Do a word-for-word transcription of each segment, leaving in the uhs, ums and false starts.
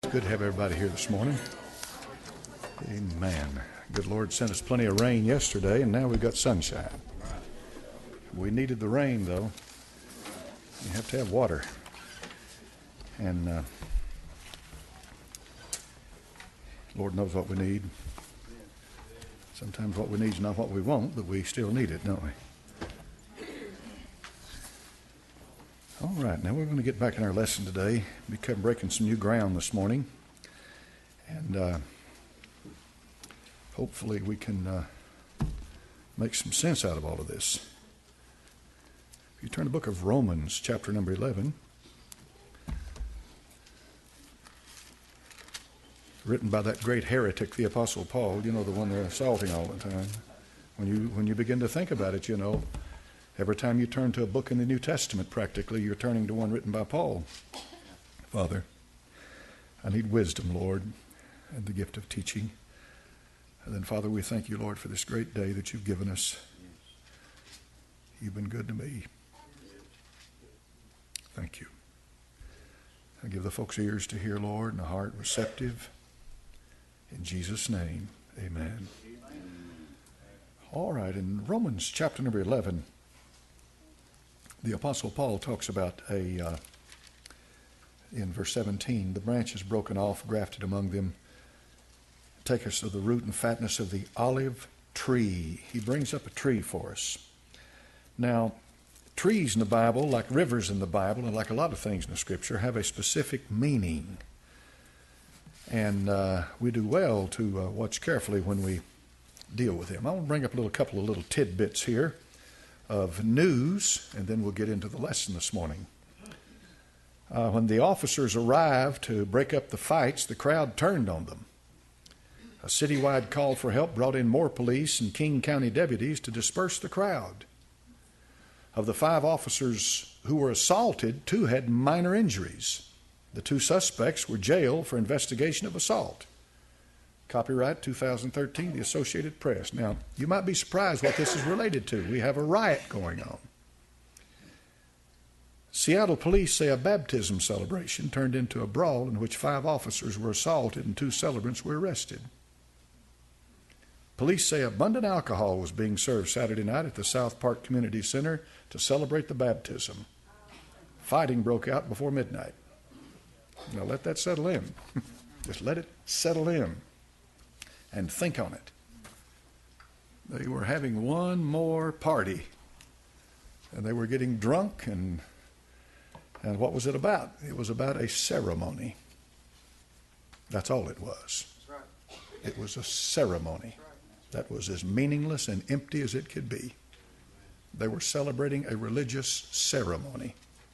Good to have everybody here this morning. Amen. Good Lord sent us plenty of rain yesterday, and now we've got sunshine. We needed the rain, though. You have to have water. And uh, Lord knows what we need. Sometimes what we need is not what we want, but we still need it, don't we? All right, now we're going to get back in our lesson today. We kept breaking some new ground this morning. And uh, hopefully we can uh, make some sense out of all of this. If you turn to the book of Romans, chapter number eleven, written by that great heretic, the Apostle Paul, you know, the one they're assaulting all the time. When you when you begin to think about it, you know, every time you turn to a book in the New Testament, practically, you're turning to one written by Paul. Father, I need wisdom, Lord, and the gift of teaching. And then, Father, we thank you, Lord, for this great day that you've given us. You've been good to me. Thank you. I give the folks ears to hear, Lord, and a heart receptive. In Jesus' name, amen. All right, in Romans chapter number eleven, the Apostle Paul talks about a, uh, in verse seventeen, the branch is broken off, grafted among them. Take us to the root and fatness of the olive tree. He brings up a tree for us. Now, trees in the Bible, like rivers in the Bible, and like a lot of things in the Scripture, have a specific meaning. And uh, we do well to uh, watch carefully when we deal with them. I want to bring up a little couple of little tidbits here of news, and then we'll get into the lesson this morning. Uh, when the officers arrived to break up the fights, the crowd turned on them. A citywide call for help brought in more police and King County deputies to disperse the crowd. Of the five officers who were assaulted, two had minor injuries. The two suspects were jailed for investigation of assault. Copyright two thousand thirteen, the Associated Press. Now, you might be surprised what this is related to. We have a riot going on. Seattle police say a baptism celebration turned into a brawl in which five officers were assaulted and two celebrants were arrested. Police say abundant alcohol was being served Saturday night at the South Park Community Center to celebrate the baptism. Fighting broke out before midnight. Now let that settle in. Just let it settle in and think on it. They were having one more party, and they were getting drunk, and and what was it about? It was about a ceremony. That's all it was. It was a ceremony. That was as meaningless and empty as it could be. They were celebrating a religious ceremony.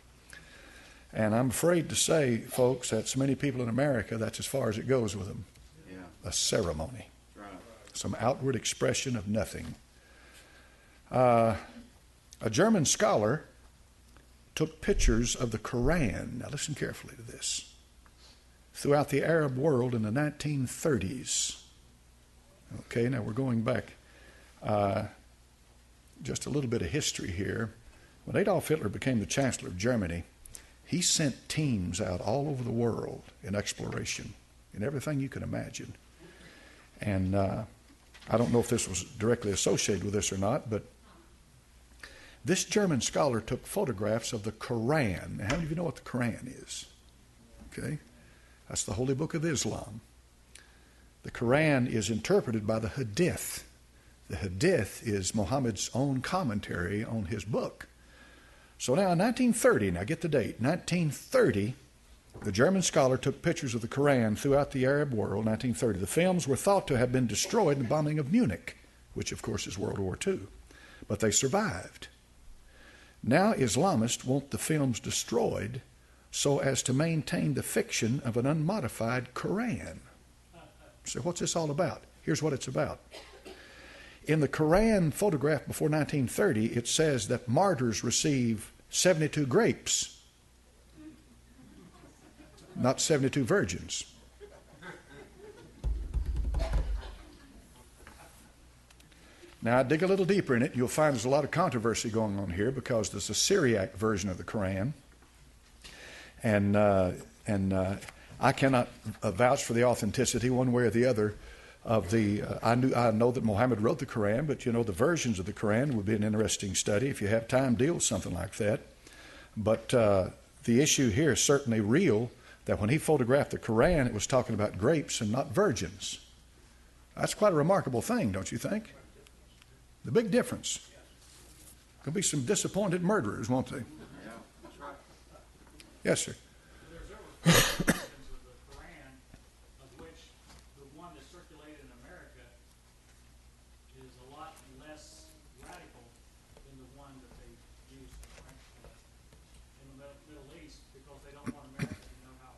And I'm afraid to say, folks, that so many people in America, that's as far as it goes with them. Yeah. A ceremony. Right. Some outward expression of nothing. Uh, a German scholar took pictures of the Quran. Now listen carefully to this. Throughout the Arab world in the nineteen thirties. Okay, now we're going back uh, just a little bit of history here. When Adolf Hitler became the Chancellor of Germany, he sent teams out all over the world in exploration, in everything you can imagine. And uh, I don't know if this was directly associated with this or not, but this German scholar took photographs of the Quran. Now, how many of you know what the Quran is? Okay, that's the holy book of Islam. The Quran is interpreted by the Hadith. The Hadith is Muhammad's own commentary on his book. So now in nineteen thirty, now get the date, nineteen thirty, the German scholar took pictures of the Quran throughout the Arab world, nineteen thirty. The films were thought to have been destroyed in the bombing of Munich, which of course is World War Two, but they survived. Now Islamists want the films destroyed so as to maintain the fiction of an unmodified Quran. So what's this all about? Here's what it's about. In the Quran photographed before nineteen thirty, it says that martyrs receive seventy-two grapes, not seventy-two virgins. Now, I dig a little deeper in it, you'll find there's a lot of controversy going on here because there's a Syriac version of the Quran. And uh, and uh, I cannot uh, vouch for the authenticity one way or the other of the, uh, I, knew, I know that Muhammad wrote the Quran, but you know, the versions of the Quran would be an interesting study. If you have time, deal with something like that. But uh, the issue here is certainly real, that when he photographed the Quran, it was talking about grapes and not virgins. That's quite a remarkable thing, don't you think? The big difference. There'll be some disappointed murderers, won't they? Yeah, that's right. Yes, sir. There's over four versions of the Quran, of which the one that's circulated in America is a lot less radical than the one that they use in the Middle East, because they don't want America to know how.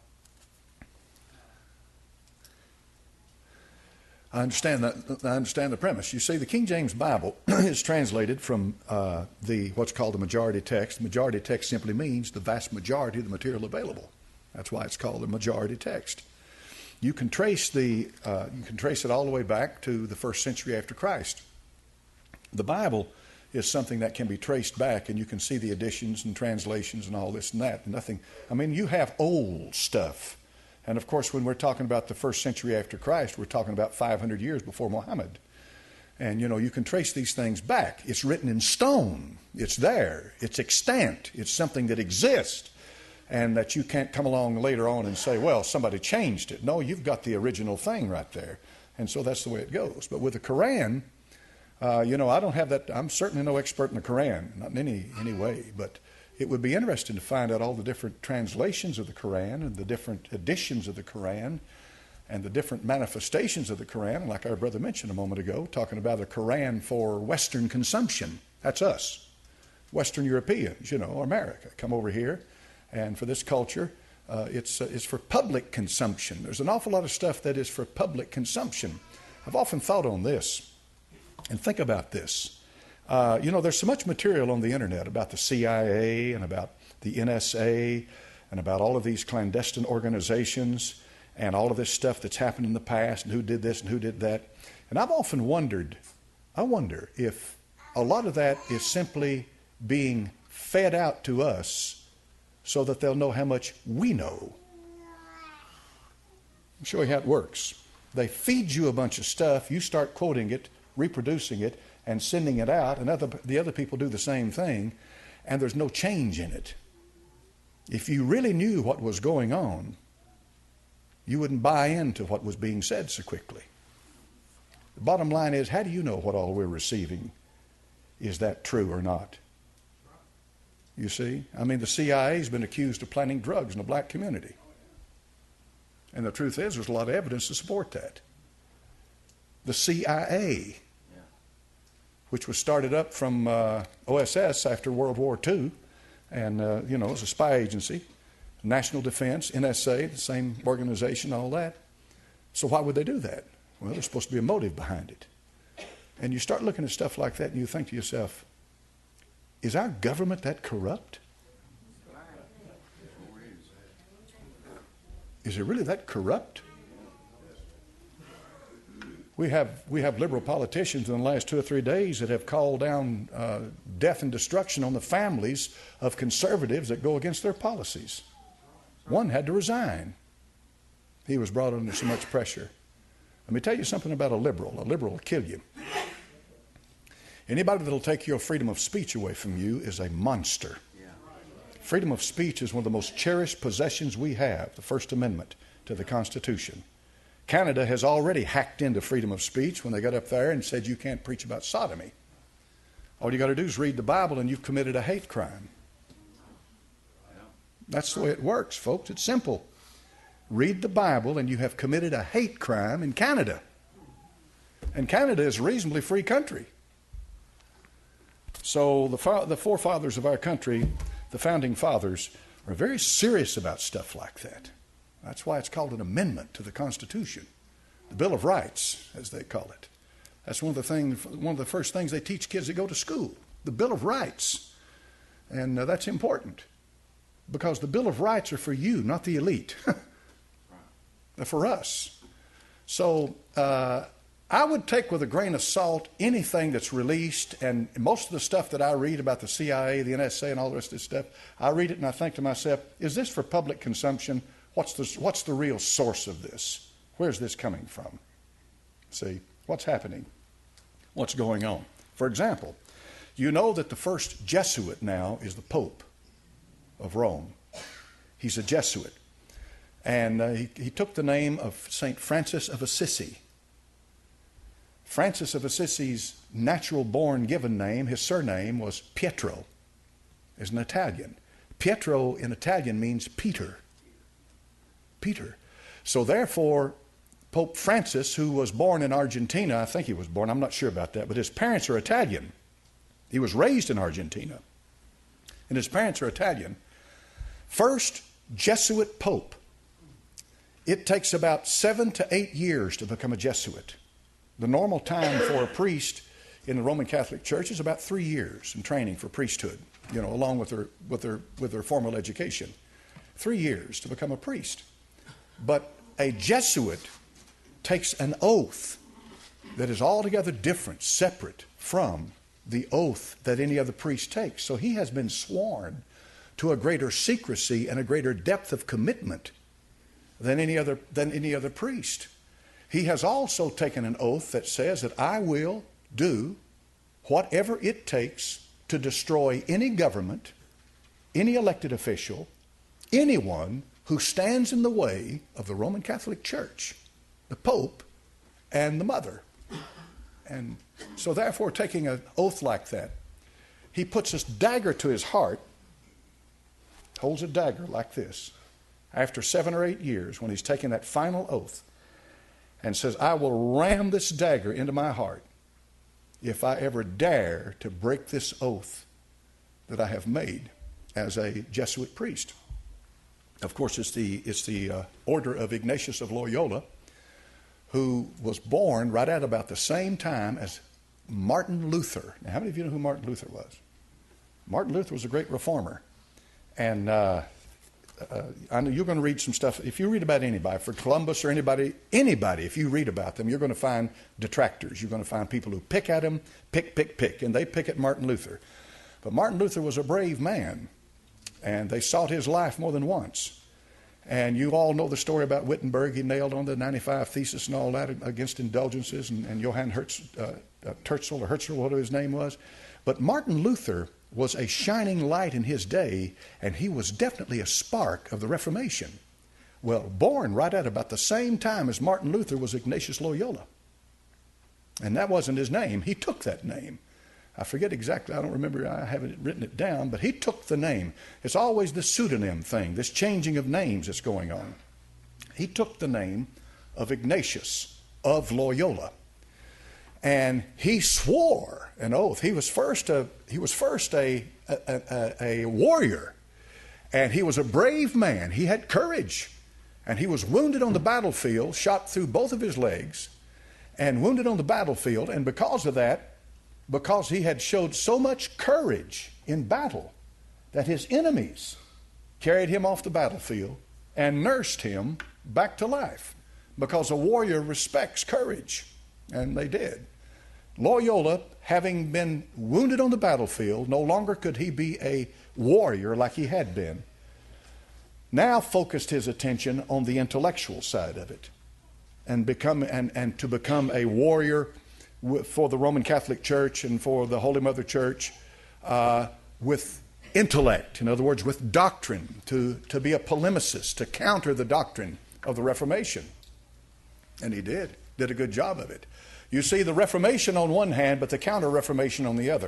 I understand that. I understand the premise. You see, the King James Bible is translated from uh, the what's called the majority text. The majority text simply means the vast majority of the material available. That's why it's called the majority text. You can trace the uh, you can trace it all the way back to the first century after Christ. The Bible is something that can be traced back, and you can see the additions and translations and all this and that. Nothing. I mean, you have old stuff. And of course, when we're talking about the first century after Christ, we're talking about five hundred years before Muhammad. And, you know, you can trace these things back. It's written in stone. It's there. It's extant. It's something that exists. And that you can't come along later on and say, well, somebody changed it. No, you've got the original thing right there. And so that's the way it goes. But with the Quran, uh, you know, I don't have that. I'm certainly no expert in the Quran, not in any, any way. But it would be interesting to find out all the different translations of the Quran and the different editions of the Quran and the different manifestations of the Quran. Like our brother mentioned a moment ago, talking about the Quran for Western consumption. That's us, Western Europeans, you know, or America. Come over here, and for this culture, uh, it's, uh, it's for public consumption. There's an awful lot of stuff that is for public consumption. I've often thought on this, and think about this. Uh, you know, there's so much material on the internet about the C I A and about the N S A and about all of these clandestine organizations and all of this stuff that's happened in the past and who did this and who did that. And I've often wondered, I wonder if a lot of that is simply being fed out to us so that they'll know how much we know. I'll show you how it works. They feed you a bunch of stuff, you start quoting it, reproducing it, and sending it out, and other, the other people do the same thing, and there's no change in it. If you really knew what was going on, you wouldn't buy into what was being said so quickly. The bottom line is, how do you know what all we're receiving? Is that true or not? You see? I mean, the C I A has been accused of planting drugs in the black community. And the truth is, there's a lot of evidence to support that. The C I A, which was started up from uh, O S S after World War Two, and, uh, you know, it was a spy agency, National Defense, N S A, the same organization, all that. So why would they do that? Well, there's supposed to be a motive behind it. And you start looking at stuff like that and you think to yourself, is our government that corrupt? Is it really that corrupt? We have we have liberal politicians in the last two or three days that have called down uh, death and destruction on the families of conservatives that go against their policies. One had to resign. He was brought under so much pressure. Let me tell you something about a liberal. A liberal will kill you. Anybody that will take your freedom of speech away from you is a monster. Freedom of speech is one of the most cherished possessions we have, the First Amendment to the Constitution. Canada has already hacked into freedom of speech when they got up there and said you can't preach about sodomy. All you got to do is read the Bible and you've committed a hate crime. That's the way it works, folks. It's simple. Read the Bible and you have committed a hate crime in Canada. And Canada is a reasonably free country. So the, fa- the forefathers of our country, the founding fathers, are very serious about stuff like that. That's why it's called an amendment to the Constitution, the Bill of Rights, as they call it. That's one of the things, one of the first things they teach kids that go to school, the Bill of Rights. And uh, that's important because the Bill of Rights are for you, not the elite. They're for us. So uh, I would take with a grain of salt anything that's released, and most of the stuff that I read about the C I A, the N S A, and all the rest of this stuff, I read it and I think to myself, is this for public consumption what's the, what's the real source of this? Where's this coming from? See, what's happening? What's going on? For example, you know that the first Jesuit now is the Pope of Rome. He's a Jesuit. And uh, he, he took the name of Saint Francis of Assisi. Francis of Assisi's natural-born given name, his surname, was Pietro. Is an Italian. Pietro in Italian means Peter. Peter. So therefore, Pope Francis, who was born in Argentina, I think he was born, I'm not sure about that, but his parents are Italian. He was raised in Argentina. And his parents are Italian. First Jesuit Pope. It takes about seven to eight years to become a Jesuit. The normal time for a priest in the Roman Catholic Church is about three years in training for priesthood, you know, along with their, with their, with their formal education. Three years to become a priest. But a Jesuit takes an oath that is altogether different, separate from the oath that any other priest takes. So he has been sworn to a greater secrecy and a greater depth of commitment than any other, than any other priest. He has also taken an oath that says that I will do whatever it takes to destroy any government, any elected official, anyone who stands in the way of the Roman Catholic Church, the Pope, and the Mother. And so therefore, taking an oath like that, he puts this dagger to his heart, holds a dagger like this, after seven or eight years when he's taken that final oath, and says, I will ram this dagger into my heart if I ever dare to break this oath that I have made as a Jesuit priest. Of course, it's the, it's the uh, order of Ignatius of Loyola, who was born right at about the same time as Martin Luther. Now, how many of you know who Martin Luther was? Martin Luther was a great reformer. And uh, uh, I know you're going to read some stuff. If you read about anybody, for Columbus or anybody, anybody, if you read about them, you're going to find detractors. You're going to find people who pick at him, pick, pick, pick, and they pick at Martin Luther. But Martin Luther was a brave man, and they sought his life more than once. And you all know the story about Wittenberg. He nailed on the ninety-five Thesis and all that against indulgences, and, and Johann Hertz, uh, uh, Tertzel or Herzl, whatever his name was. But Martin Luther was a shining light in his day, and he was definitely a spark of the Reformation. Well, born right at about the same time as Martin Luther was Ignatius Loyola. And that wasn't his name. He took that name. I forget exactly, I don't remember, I haven't written it down, but he took the name. It's always this pseudonym thing, this changing of names that's going on. He took the name of Ignatius of Loyola. And he swore an oath. He was first a, he was first a, a, a, a warrior. And he was a brave man. He had courage. And he was wounded on the battlefield, shot through both of his legs, and wounded on the battlefield. And because of that, because he had showed so much courage in battle, that his enemies carried him off the battlefield and nursed him back to life. Because a warrior respects courage. And they did. Loyola, having been wounded on the battlefield, no longer could he be a warrior like he had been. Now focused his attention on the intellectual side of it, and become and, and to become a warrior for the Roman Catholic Church and for the Holy Mother Church uh, with intellect, in other words, with doctrine, to, to be a polemicist, to counter the doctrine of the Reformation. And he did, did a good job of it. You see the Reformation on one hand, but the Counter-Reformation on the other.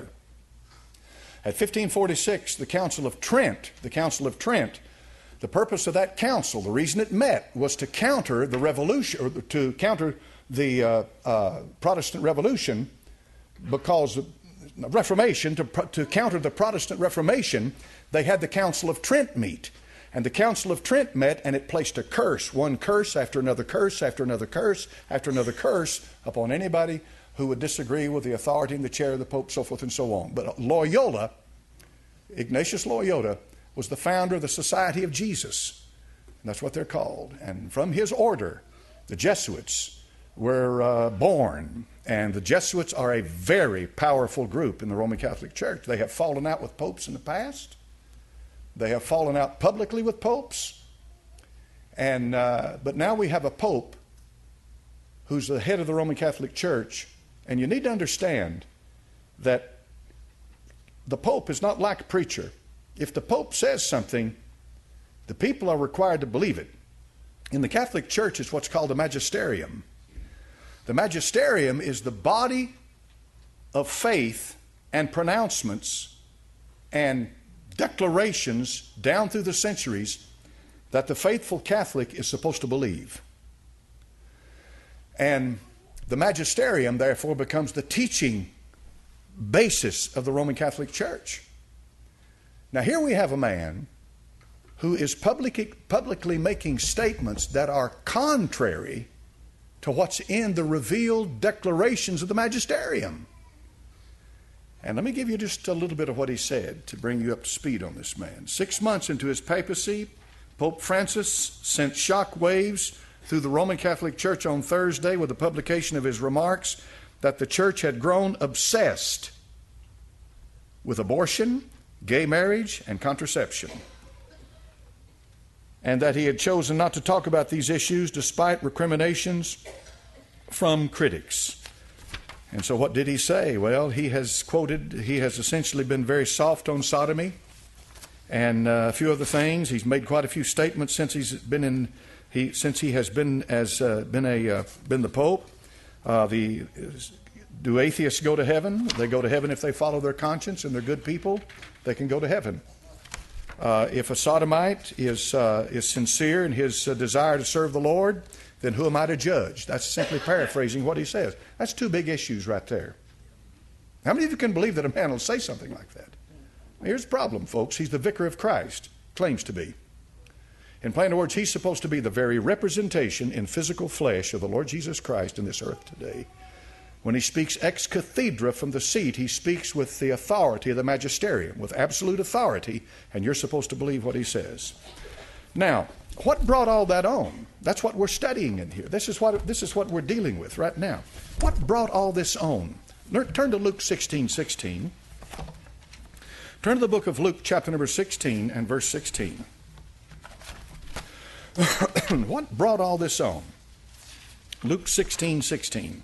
At fifteen forty-six, the Council of Trent, the Council of Trent, the purpose of that council, the reason it met, was to counter the revolution, or to counter the uh, uh, Protestant Revolution, because Reformation, to, to counter the Protestant Reformation, they had the Council of Trent meet. And the Council of Trent met, and it placed a curse, one curse after another curse, after another curse, after another curse, upon anybody who would disagree with the authority and the chair of the Pope, so forth and so on. But Loyola, Ignatius Loyola, was the founder of the Society of Jesus. And that's what they're called. And from his order, the Jesuits were uh, born. And the Jesuits are a very powerful group in the Roman Catholic Church. They have fallen out with popes in the past. They have fallen out publicly with popes. And uh, but now we have a pope who's the head of the Roman Catholic Church, and you need to understand that the pope is not like a preacher. If the pope says something, the people are required to believe it. In the Catholic Church, it's what's called the magisterium. The magisterium is the body of faith and pronouncements and declarations down through the centuries that the faithful Catholic is supposed to believe. And the magisterium, therefore, becomes the teaching basis of the Roman Catholic Church. Now, here we have a man who is public, publicly making statements that are contrary to what's in the revealed declarations of the magisterium. And let me give you just a little bit of what he said to bring you up to speed on this man. Six months into his papacy, Pope Francis sent shock waves through the Roman Catholic Church on Thursday with the publication of his remarks that the church had grown obsessed with abortion, gay marriage, and contraception, and that he had chosen not to talk about these issues despite recriminations from critics. And so what did he say? Well, he has quoted, he has essentially been very soft on sodomy and uh, a few other things. He's made quite a few statements since he's been in, he since he has been as uh, been a uh, been the Pope. Uh, the do atheists go to heaven? They go to heaven if they follow their conscience and they're good people. They can go to heaven. Uh, if a sodomite is uh, is sincere in his uh, desire to serve the Lord, then who am I to judge? That's simply paraphrasing what he says. That's two big issues right there. How many of you can believe that a man will say something like that? Here's the problem, folks. He's the vicar of Christ, claims to be. In plain words, he's supposed to be the very representation in physical flesh of the Lord Jesus Christ in this earth today. When he speaks ex cathedra from the seat, he speaks with the authority of the magisterium, with absolute authority, and you're supposed to believe what he says. Now, what brought all that on? That's what we're studying in here. This is what, this is what we're dealing with right now. What brought all this on? Turn to Luke sixteen sixteen. Turn to the book of Luke, chapter number sixteen and verse sixteen. What brought all this on? Luke sixteen sixteen.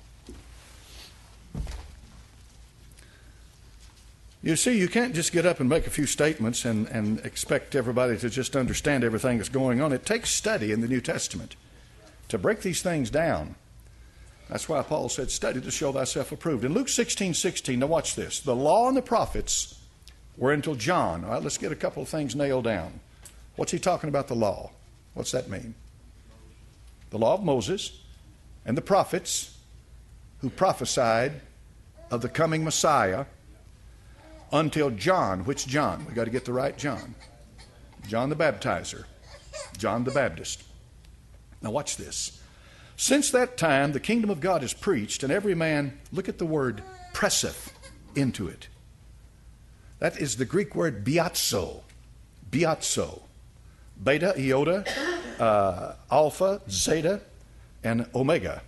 You see, you can't just get up and make a few statements and, and expect everybody to just understand everything that's going on. It takes study in the New Testament to break these things down. That's why Paul said, study to show thyself approved. In Luke sixteen sixteen, now watch this. The law and the prophets were until John. All right, let's get a couple of things nailed down. What's he talking about, the law? What's that mean? The law of Moses and the prophets who prophesied of the coming Messiah until John. Which John? We've got to get the right John. John the Baptizer. John the Baptist. Now watch this. Since that time, the kingdom of God is preached, and every man, look at the word, presseth into it. That is the Greek word biazo. Biazo. Beta, iota, uh, alpha, zeta, and omega.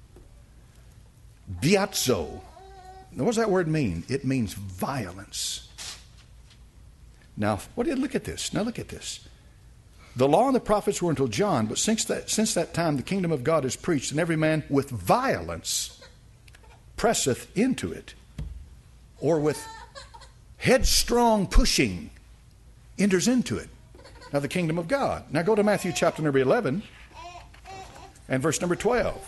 Biazo. Now, what does that word mean? It means violence. Now, what did look at this? Now look at this. The law and the prophets were until John, but since that since that time the kingdom of God is preached, and every man with violence presseth into it, or with headstrong pushing enters into it. Now the kingdom of God. Now go to Matthew chapter number eleven and verse number twelve.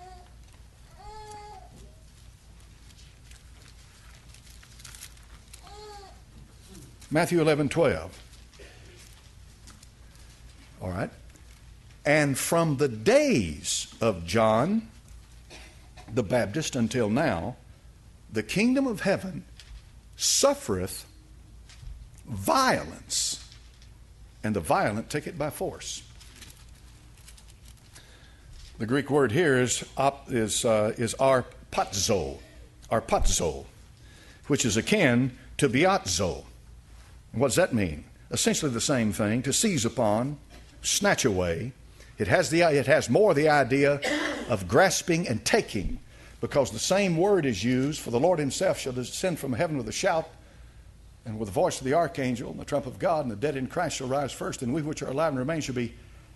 Matthew eleven twelve. All right. And from the days of John the Baptist until now, the kingdom of heaven suffereth violence, and the violent take it by force. The Greek word here is is uh, is arpazo, arpazo, which is akin to biazo. What does that mean? Essentially the same thing: to seize upon, snatch away. It has the it has more the idea of grasping and taking, because the same word is used for the Lord himself shall descend from heaven with a shout and with the voice of the archangel and the trump of God, and the dead in Christ shall rise first, and we which are alive and remain shall be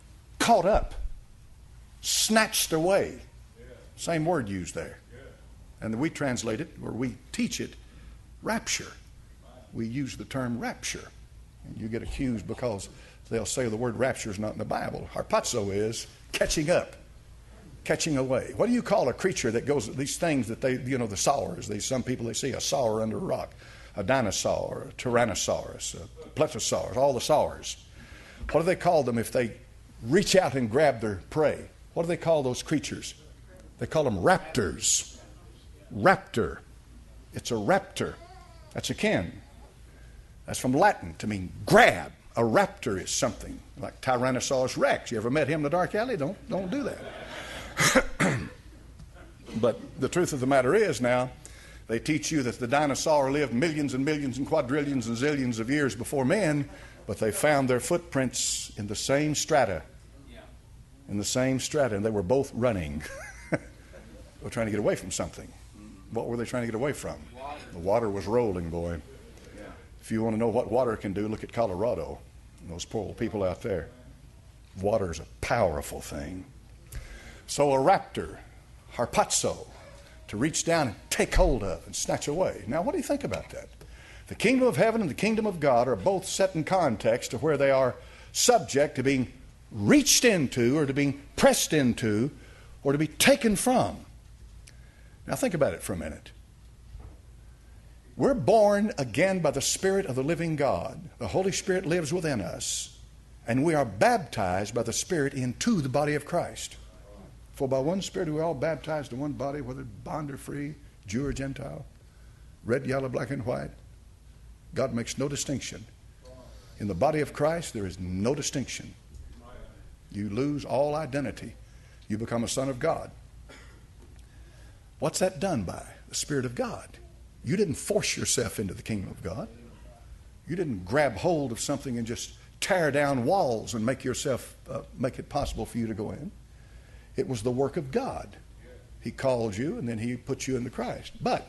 caught up, snatched away. Same word used there. And we translate it, or we teach it, rapture. We use the term rapture. And you get accused because they'll say the word rapture is not in the Bible. Harpazo is catching up, catching away. What do you call a creature that goes, these things that they, you know, the saurs, these, some people, they see a saur under a rock, a dinosaur, a tyrannosaurus, a plesiosaurus, all the saurs. What do they call them if they reach out and grab their prey? What do they call those creatures? They call them raptors. Raptor. It's a raptor. That's a kin. That's from Latin to mean grab. A raptor is something like Tyrannosaurus Rex. You ever met him in the dark alley? Don't, don't do that. But the truth of the matter is now, they teach you that the dinosaur lived millions and millions and quadrillions and zillions of years before men, but they found their footprints in the same strata. In the same strata, and they were both running. They were trying to get away from something. What were they trying to get away from? Water. The water was rolling, boy. Yeah. If you want to know what water can do, look at Colorado and those poor people out there. Water is a powerful thing. So a raptor, harpazo, to reach down and take hold of and snatch away. Now, what do you think about that? The kingdom of heaven and the kingdom of God are both set in context to where they are subject to being reached into or to being pressed into or to be taken from. Now think about it for a minute. We're born again by the Spirit of the living God. The Holy Spirit lives within us, and we are baptized by the Spirit into the body of Christ. For by one Spirit we are all baptized in one body, whether bond or free, Jew or Gentile, red, yellow, black, and white. God makes no distinction. In the body of Christ, there is no distinction. You lose all identity. You become a son of God. What's that done by? The Spirit of God. You didn't force yourself into the kingdom of God. You didn't grab hold of something and just tear down walls and make yourself, uh, make it possible for you to go in. It was the work of God. He called you and then He put you into Christ. But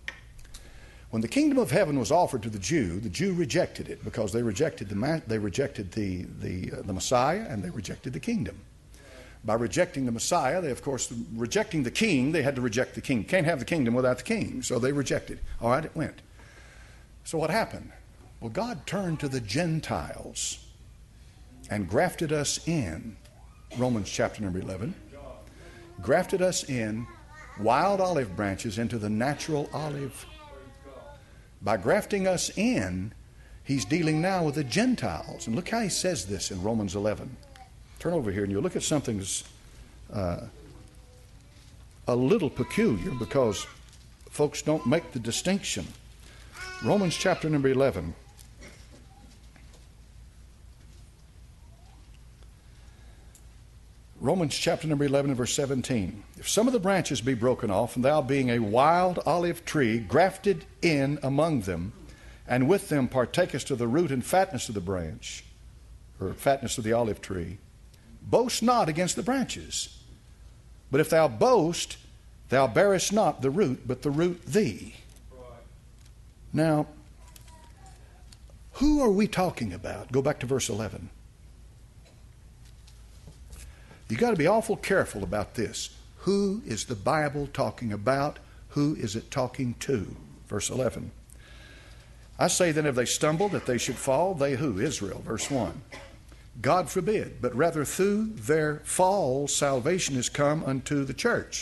when the kingdom of heaven was offered to the Jew, the Jew rejected it because they rejected the they rejected the the, uh, the Messiah and they rejected the kingdom. By rejecting the Messiah, they, of course, rejecting the king, they had to reject the king. Can't have the kingdom without the king. So they rejected. All right, it went. So what happened? Well, God turned to the Gentiles and grafted us in. Romans chapter number eleven. Grafted us in wild olive branches into the natural olive. By grafting us in, He's dealing now with the Gentiles. And look how He says this in Romans eleven. Turn over here and you'll look at something that's uh, a little peculiar because folks don't make the distinction. Romans chapter number eleven. Romans chapter number eleven and verse seventeen. If some of the branches be broken off, and thou being a wild olive tree, grafted in among them, and with them partakest of the root and fatness of the branch, or fatness of the olive tree, boast not against the branches. But if thou boast, thou bearest not the root, but the root thee. Now, who are we talking about? Go back to verse eleven. You've got to be awful careful about this. Who is the Bible talking about? Who is it talking to? Verse eleven. I say then, if they stumble, that they should fall, they who? Israel. Verse one. God forbid, but rather through their fall, salvation is come unto the church.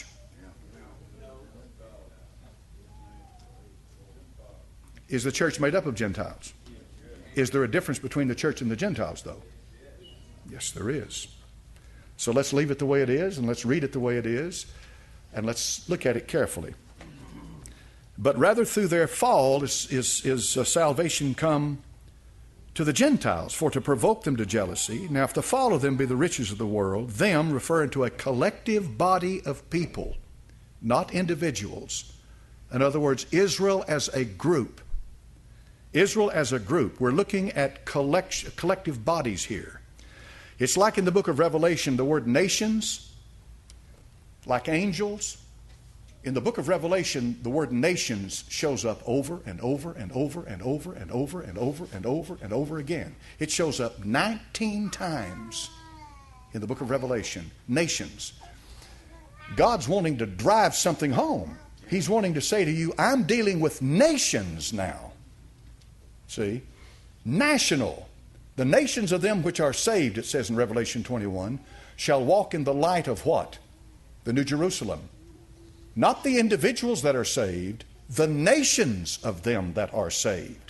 Is the church made up of Gentiles? Is there a difference between the church and the Gentiles, though? Yes, there is. So let's leave it the way it is, and let's read it the way it is, and let's look at it carefully. But rather through their fall is, is, is uh, salvation come to the Gentiles, for to provoke them to jealousy. Now, if the fall of them be the riches of the world, them referring to a collective body of people, not individuals. In other words, Israel as a group. Israel as a group. We're looking at collect, collective bodies here. It's like in the book of Revelation, the word nations, like angels. In the book of Revelation, the word nations shows up over and over and over and over and over and over and over and over again. It shows up nineteen times in the book of Revelation. Nations. God's wanting to drive something home. He's wanting to say to you, I'm dealing with nations now. See? National. The nations of them which are saved, it says in Revelation twenty-one, shall walk in the light of what? The New Jerusalem. Not the individuals that are saved, the nations of them that are saved.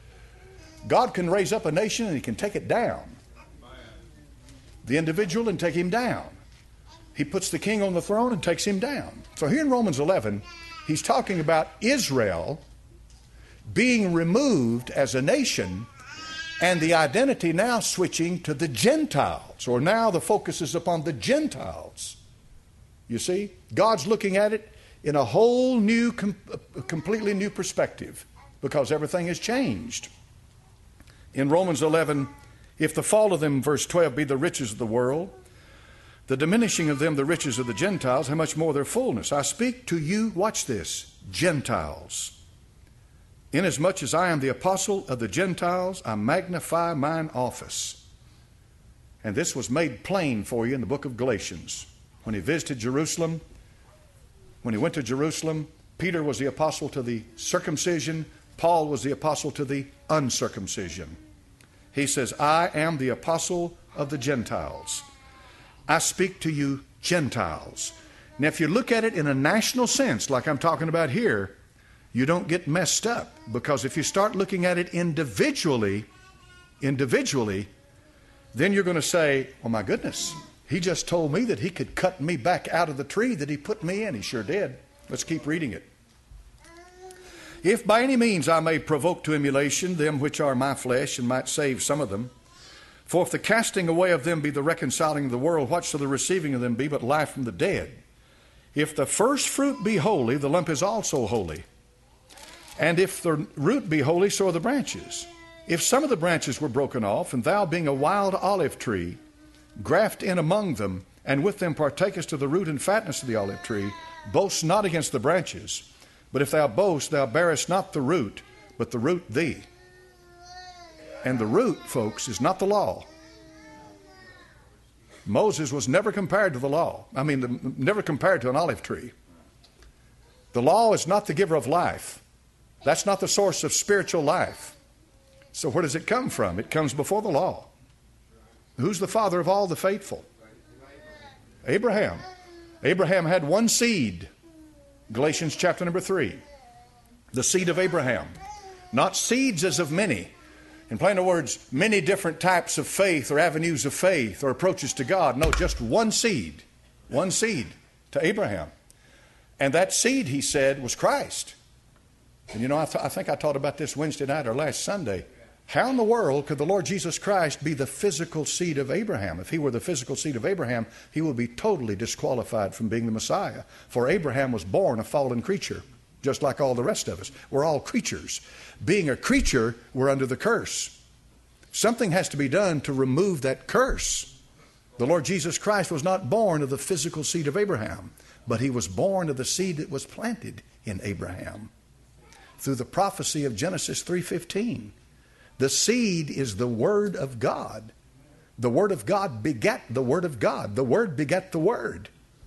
God can raise up a nation and He can take it down. The individual and take him down. He puts the king on the throne and takes him down. So here in Romans eleven, he's talking about Israel being removed as a nation and the identity now switching to the Gentiles, or now the focus is upon the Gentiles. You see, God's looking at it in a whole new, com- completely new perspective because everything has changed. In Romans eleven, if the fall of them, verse twelve, be the riches of the world, the diminishing of them the riches of the Gentiles, how much more their fullness? I speak to you, watch this, Gentiles. Inasmuch as I am the apostle of the Gentiles, I magnify mine office. And this was made plain for you in the book of Galatians. When he visited Jerusalem, when he went to Jerusalem, Peter was the apostle to the circumcision, Paul was the apostle to the uncircumcision. He says, I am the apostle of the Gentiles. I speak to you Gentiles. Now, if you look at it in a national sense, like I'm talking about here, you don't get messed up. Because if you start looking at it individually, individually, then you're going to say, oh my goodness, he just told me that he could cut me back out of the tree that he put me in. He sure did. Let's keep reading it. If by any means I may provoke to emulation them which are my flesh, and might save some of them. For if the casting away of them be the reconciling of the world, what shall the receiving of them be but life from the dead? If the first fruit be holy, the lump is also holy. And if the root be holy, so are the branches. If some of the branches were broken off, and thou being a wild olive tree, graft in among them, and with them partakest of the root and fatness of the olive tree, boast not against the branches. But if thou boast, thou bearest not the root, but the root thee. And the root, folks, is not the law. Moses was never compared to the law. I mean, the, never compared to an olive tree. The law is not the giver of life. That's not the source of spiritual life. So where does it come from? It comes before the law. Who's the father of all the faithful? Abraham. Abraham had one seed. Galatians chapter number three. The seed of Abraham. Not seeds as of many. In plain words, many different types of faith or avenues of faith or approaches to God. No, just one seed. One seed to Abraham. And that seed, he said, was Christ. And you know, I, th- I think I taught about this Wednesday night or last Sunday. How in the world could the Lord Jesus Christ be the physical seed of Abraham? If he were the physical seed of Abraham, he would be totally disqualified from being the Messiah. For Abraham was born a fallen creature, just like all the rest of us. We're all creatures. Being a creature, we're under the curse. Something has to be done to remove that curse. The Lord Jesus Christ was not born of the physical seed of Abraham, but he was born of the seed that was planted in Abraham through the prophecy of Genesis three fifteen. The seed is the Word of God. The Word of God begat the Word of God. The Word begat the Word.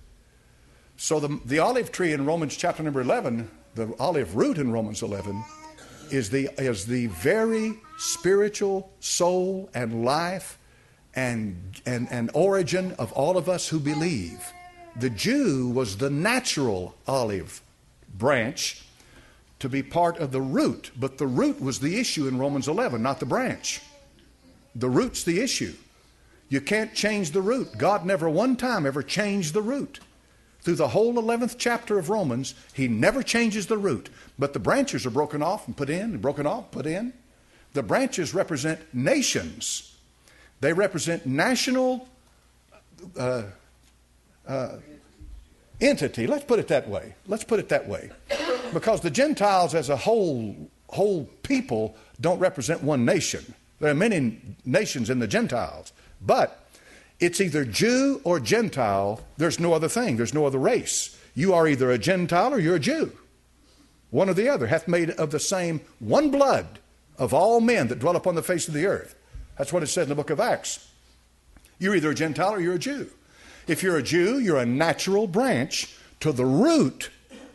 So the, the olive tree in Romans chapter number eleven, the olive root in Romans eleven, is the, is the very spiritual soul and life and, and, and origin of all of us who believe. The Jew was the natural olive branch to be part of the root, but the root was the issue in Romans eleven, not the branch. The root's the issue. You can't change the root. God never one time ever changed the root. Through the whole eleventh chapter of Romans, he never changes the root. But the branches are broken off and put in, and broken off, put in. The branches represent nations. They represent national uh, uh, entity. Let's put it that way. Let's put it that way. Because the Gentiles as a whole, whole people don't represent one nation. There are many nations in the Gentiles. But it's either Jew or Gentile. There's no other thing. There's no other race. You are either a Gentile or you're a Jew. One or the other hath made of the same one blood of all men that dwell upon the face of the earth. That's what it says in the book of Acts. You're either a Gentile or you're a Jew. If you're a Jew, you're a natural branch to the root.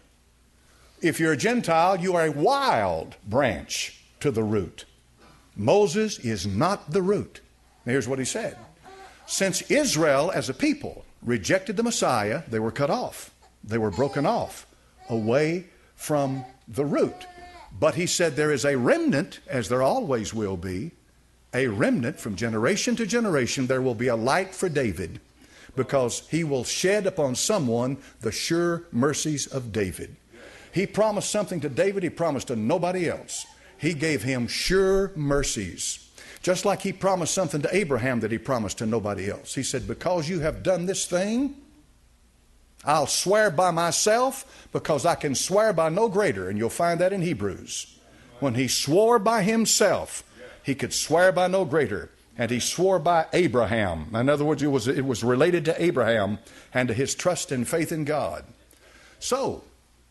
If you're a Gentile, you are a wild branch to the root. Moses is not the root. Here's what he said. Since Israel as a people rejected the Messiah, they were cut off. They were broken off away from the root. But he said there is a remnant, as there always will be, a remnant from generation to generation. There will be a light for David, because he will shed upon someone the sure mercies of David. He promised something to David he promised to nobody else. He gave him sure mercies. Just like he promised something to Abraham that he promised to nobody else. He said, because you have done this thing, I'll swear by myself, because I can swear by no greater. And you'll find that in Hebrews. When he swore by himself, he could swear by no greater. And he swore by Abraham. In other words, it was, it was related to Abraham and to his trust and faith in God. So,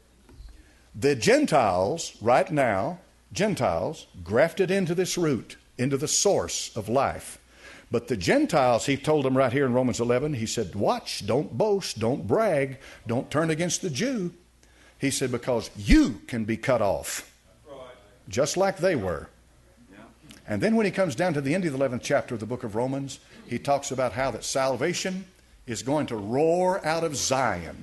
the Gentiles, right now, Gentiles, grafted into this root, into the source of life. But the Gentiles, he told them right here in Romans eleven, he said, watch, don't boast, don't brag, don't turn against the Jew. He said, because you can be cut off, just like they were. And then when he comes down to the end of the eleventh chapter of the book of Romans, he talks about how that salvation is going to roar out of Zion.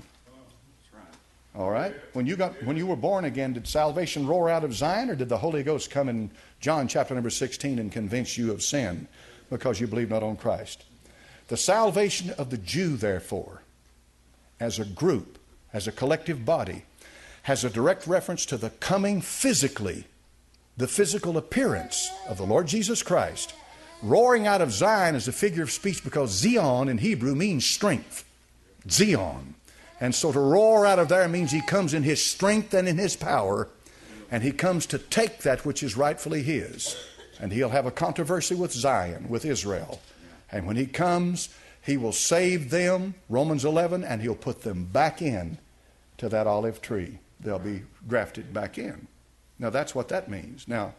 All right? When you got, when you were born again, did salvation roar out of Zion, or did the Holy Ghost come in John chapter number sixteen and convince you of sin because you believe not on Christ? The salvation of the Jew, therefore, as a group, as a collective body, has a direct reference to the coming physically, the physical appearance of the Lord Jesus Christ. Roaring out of Zion is a figure of speech because Zion in Hebrew means strength. Zion. And so to roar out of there means he comes in his strength and in his power, and he comes to take that which is rightfully his. And he'll have a controversy with Zion, with Israel. And when he comes, he will save them, Romans eleven, and he'll put them back in to that olive tree. They'll be grafted back in. Now that's what that means. Now,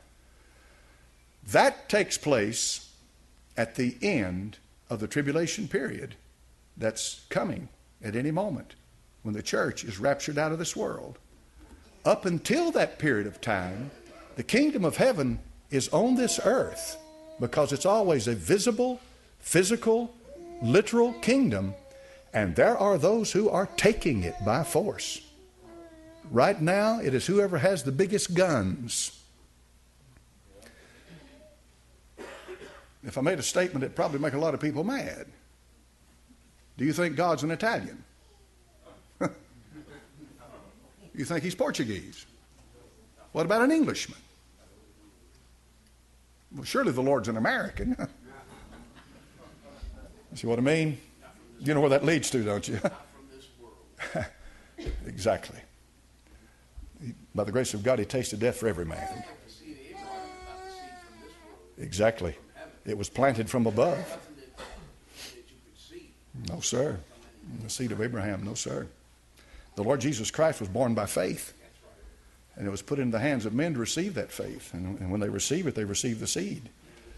that takes place at the end of the tribulation period that's coming at any moment, when the church is raptured out of this world. Up until that period of time, the kingdom of heaven is on this earth, because it's always a visible, physical, literal kingdom, and there are those who are taking it by force. Right now, it is whoever has the biggest guns. If I made a statement, it'd probably make a lot of people mad. Do you think God's an Italian? You think he's Portuguese? What about an Englishman? Well, surely the Lord's an American. See what I mean? You know where that leads to, don't you? Exactly. By the grace of God, he tasted death for every man. Exactly. It was planted from above. No, sir. The seed of Abraham, no, sir. The Lord Jesus Christ was born by faith. And it was put in the hands of men to receive that faith. And, and when they receive it, they receive the seed.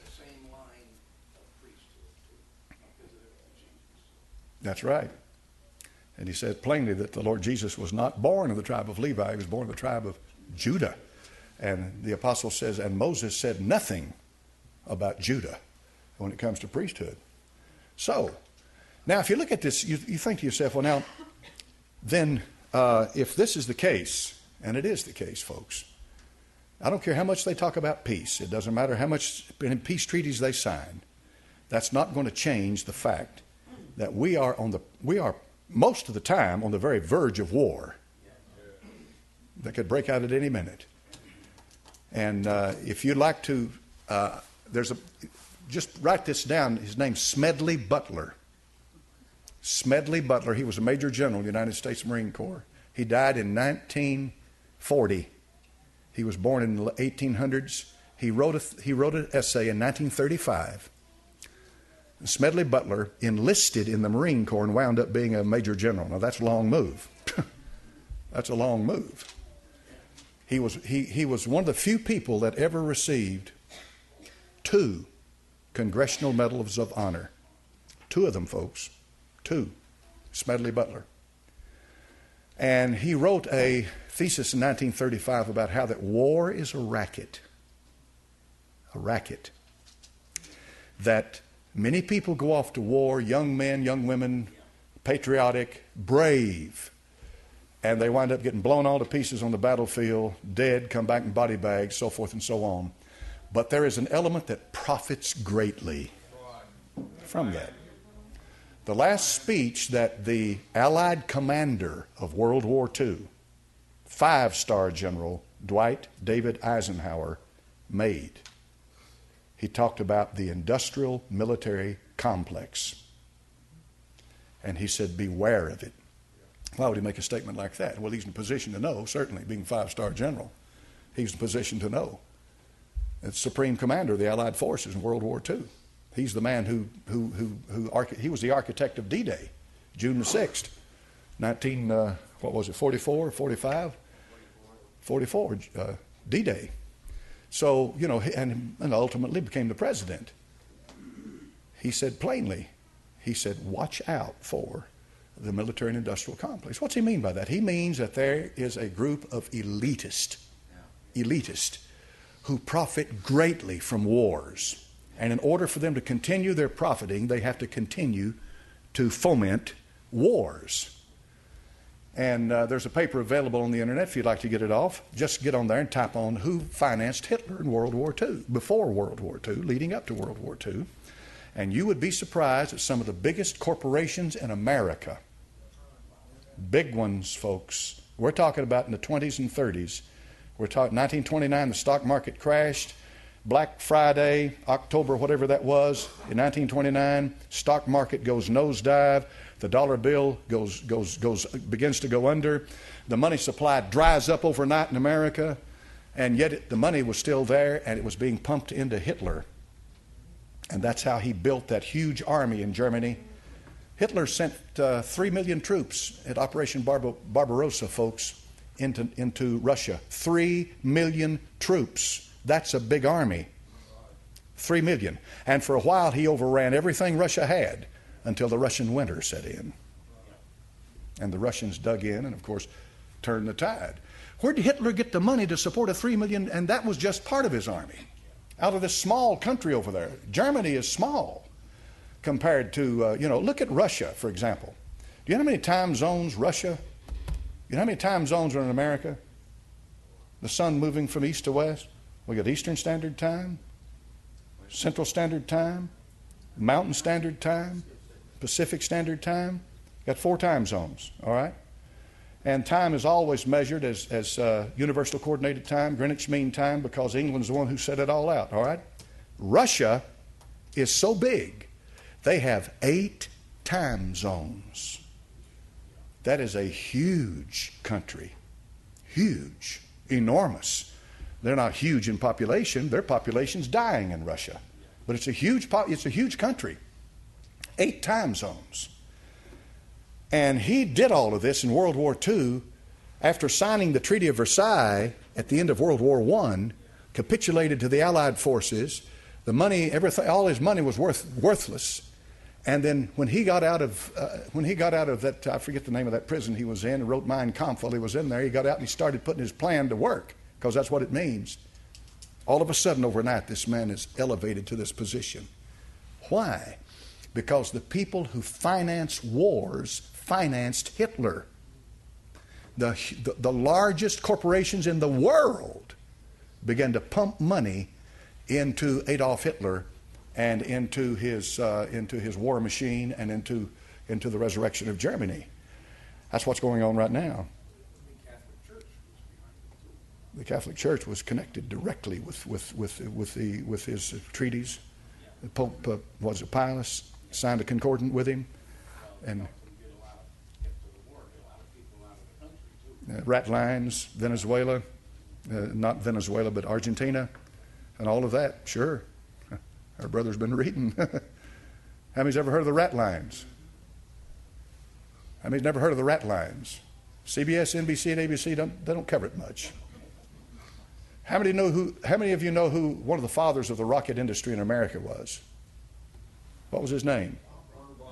That's right. And he said plainly that the Lord Jesus was not born of the tribe of Levi. He was born of the tribe of Judah. And the apostle says, and Moses said nothing about Judah when it comes to priesthood. So, now if you look at this, you, you think to yourself, well now, then uh, if this is the case, and it is the case, folks, I don't care how much they talk about peace. It doesn't matter how much peace treaties they sign. That's not going to change the fact that we are on the we are most of the time on the very verge of war that could break out at any minute. And uh, if you'd like to, uh, there's a just write this down. His name's Smedley Butler. Smedley Butler. He was a Major General in the United States Marine Corps. He died in nineteen forty. He was born in the eighteen hundreds. He wrote a, he wrote an essay in nineteen thirty-five. Smedley Butler enlisted in the Marine Corps and wound up being a Major General. Now that's a long move. That's a long move. He was he he was one of the few people that ever received two Congressional Medals of Honor. Two of them, folks. Two. Smedley Butler. And he wrote a thesis in nineteen thirty-five about how that war is a racket. A racket. That many people go off to war, young men, young women, patriotic, brave, and they wind up getting blown all to pieces on the battlefield, dead, come back in body bags, so forth and so on. But there is an element that profits greatly from that. The last speech that the Allied commander of World War Two, five-star General Dwight David Eisenhower, made, he talked about the industrial military complex. And he said, beware of it. Why would he make a statement like that? Well, he's in a position to know, certainly, being five-star general. He's in a position to know. It's supreme commander of the Allied forces in World War Two. He's the man who, who, who, who he was the architect of D-Day, June the sixth, nineteen, uh, what was it, forty-four, forty-five? forty-four, uh, D-Day. So, you know, and, and ultimately became the president. He said plainly, he said, watch out for the military and industrial complex. What's he mean by that? He means that there is a group of elitists, elitists, who profit greatly from wars. And in order for them to continue their profiting, they have to continue to foment wars. And uh, there's a paper available on the internet if you'd like to get it off. Just get on there and type on who financed Hitler in World War Two, before World War Two, leading up to World War Two. And you would be surprised at some of the biggest corporations in America. Big ones, folks. We're talking about in the twenties and thirties. We're talking nineteen twenty-nine, the stock market crashed. Black Friday, October, whatever that was, in nineteen twenty-nine, stock market goes nosedive. The dollar bill goes, goes, goes, begins to go under. The money supply dries up overnight in America, and yet it, the money was still there, and it was being pumped into Hitler. And that's how he built that huge army in Germany. Hitler sent uh, three million troops at Operation Barba- Barbarossa, folks, into, into Russia. Three million troops. That's a big army. Three million. And for a while he overran everything Russia had until the Russian winter set in. And the Russians dug in and, of course, turned the tide. Where did Hitler get the money to support a three million? And that was just part of his army. Out of this small country over there. Germany is small compared to, uh, you know, look at Russia, for example. Do you know how many time zones Russia? You know how many time zones are in America? The sun moving from east to west. We got Eastern Standard Time, Central Standard Time, Mountain Standard Time, Pacific Standard Time. Got four time zones, all right? And time is always measured as, as uh, Universal Coordinated Time, Greenwich Mean Time, because England's the one who set it all out, all right? Russia is so big, they have eight time zones. That is a huge country. Huge. Enormous. They're not huge in population. Their population's dying in Russia. But it's a huge, po- it's a huge country. Eight time zones. And he did all of this in World War Two after signing the Treaty of Versailles at the end of World War One, capitulated to the Allied forces. The money, everything, all his money was worth, worthless. And then when he got out of uh, when he got out of that, I forget the name of that prison he was in, and wrote Mein Kampf while he was in there, he got out and he started putting his plan to work, because that's what it means. All of a sudden, overnight, this man is elevated to this position. Why? Because the people who finance wars financed Hitler. The, the, the largest corporations in the world began to pump money into Adolf Hitler and into his uh, into his war machine and into into the resurrection of Germany. That's what's going on right now. The Catholic Church was connected directly with with with with the with his treaties. The Pope uh, was it Pius signed a concordant with him, and uh, rat lines, Venezuela, uh, not Venezuela but Argentina, and all of that. Sure. Our brother's been reading. How many's ever heard of the rat lines? How many's never heard of the rat lines? C B S, N B C, and A B C don't they don't cover it much. How many know who? How many of you know who one of the fathers of the rocket industry in America was? What was his name?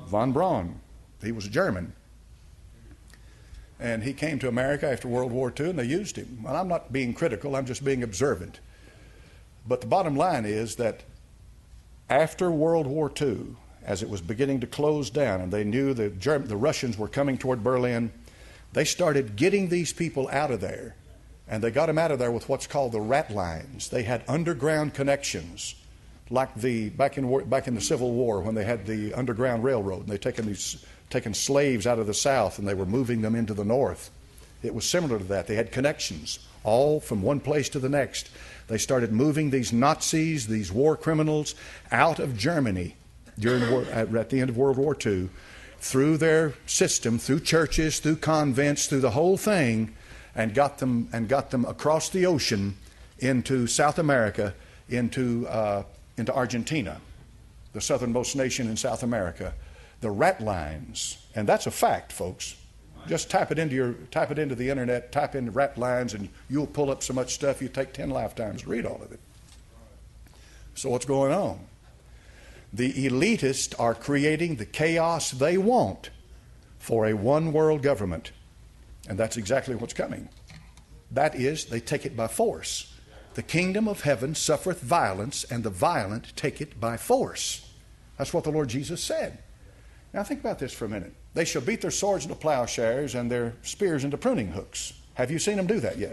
Von Braun. He was a German. And he came to America after World War Two, and they used him. Well, I'm not being critical, I'm just being observant. But the bottom line is that after World War Two, as it was beginning to close down, and they knew the, Germ- the Russians were coming toward Berlin, they started getting these people out of there. And they got them out of there with what's called the rat lines. They had underground connections, like the back in war, back in the Civil War when they had the Underground Railroad, and they taken these taken slaves out of the South and they were moving them into the North. It was similar to that. They had connections, all from one place to the next. They started moving these Nazis, these war criminals, out of Germany during war, at the end of World War Two, through their system, through churches, through convents, through the whole thing, and got them and got them across the ocean into South America, into uh, into Argentina, the southernmost nation in South America. The rat lines, and that's a fact, folks. Just type it into your type it into the internet, type in rat lines, and you'll pull up so much stuff you take ten lifetimes to read all of it. So what's going on? The elitists are creating the chaos they want for a one-world government. And that's exactly what's coming. That is, they take it by force. The kingdom of heaven suffereth violence, and the violent take it by force. That's what the Lord Jesus said. Now think about this for a minute. They shall beat their swords into plowshares and their spears into pruning hooks. Have you seen them do that yet?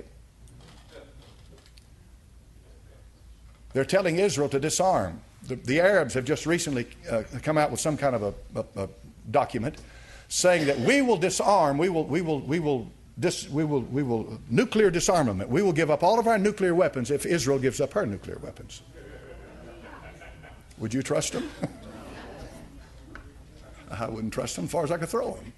They're telling Israel to disarm. The, the Arabs have just recently uh, come out with some kind of a, a, a document saying that we will disarm, we will, we will, we will, dis, we will, we will nuclear disarmament. We will give up all of our nuclear weapons if Israel gives up her nuclear weapons. Would you trust them? I wouldn't trust them as far as I could throw them.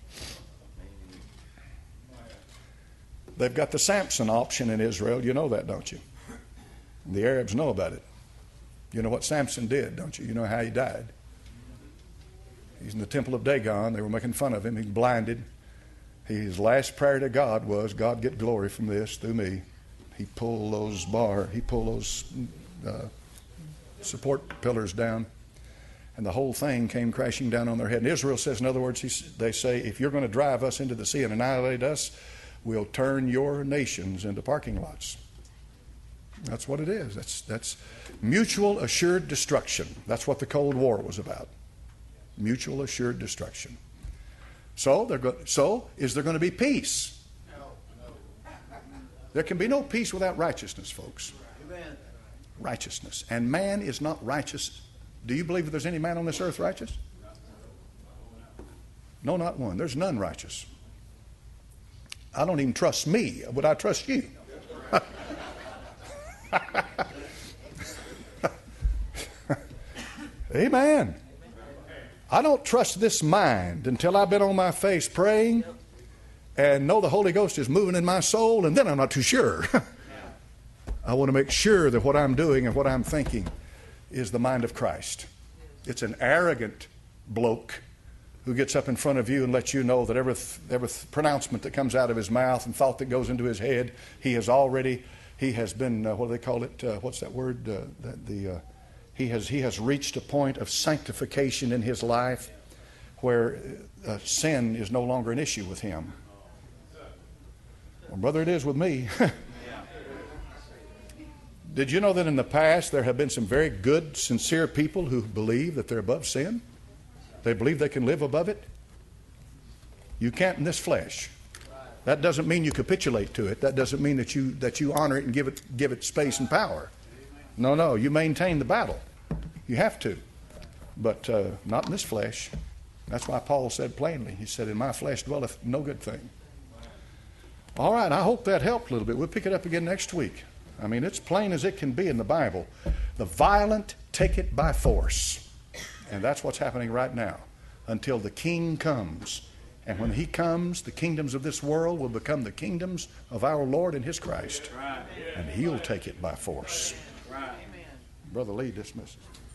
They've got the Samson option in Israel. You know that, don't you? The Arabs know about it. You know what Samson did, don't you? You know how he died. He's in the temple of Dagon. They were making fun of him. He's blinded. His last prayer to God was, God, get glory from this through me. He pulled those bar, he pulled those uh, support pillars down, and the whole thing came crashing down on their head. And Israel says, in other words, he, they say, if you're going to drive us into the sea and annihilate us, we'll turn your nations into parking lots. That's what it is. That's, that's mutual assured destruction. That's what the Cold War was about. Mutual assured destruction. So, they're go- so is there going to be peace? There can be no peace without righteousness, folks. Righteousness. And man is not righteous. Do you believe that there's any man on this earth righteous? No, not one. There's none righteous. I don't even trust me. Would I trust you? Amen. I don't trust this mind until I've been on my face praying and know the Holy Ghost is moving in my soul, and then I'm not too sure. I want to make sure that what I'm doing and what I'm thinking is the mind of Christ. It's an arrogant bloke who gets up in front of you and lets you know that every, every pronouncement that comes out of his mouth and thought that goes into his head, he has already, he has been, uh, what do they call it? Uh, what's that word? Uh, the, the uh, he has he has reached a point of sanctification in his life where uh, sin is no longer an issue with him. Well, brother, it is with me. Did you know that in the past there have been some very good, sincere people who believe that they're above sin? They believe they can live above it? You can't in this flesh. That doesn't mean you capitulate to it. That doesn't mean that you that you honor it and give it give it space and power. No, no, you maintain the battle. You have to. But uh, not in this flesh. That's why Paul said plainly. He said, in my flesh dwelleth no good thing. All right, I hope that helped a little bit. We'll pick it up again next week. I mean, it's plain as it can be in the Bible. The violent take it by force. And that's what's happening right now until the King comes. And when he comes, the kingdoms of this world will become the kingdoms of our Lord and his Christ. And he'll take it by force. Brother Lee dismisses.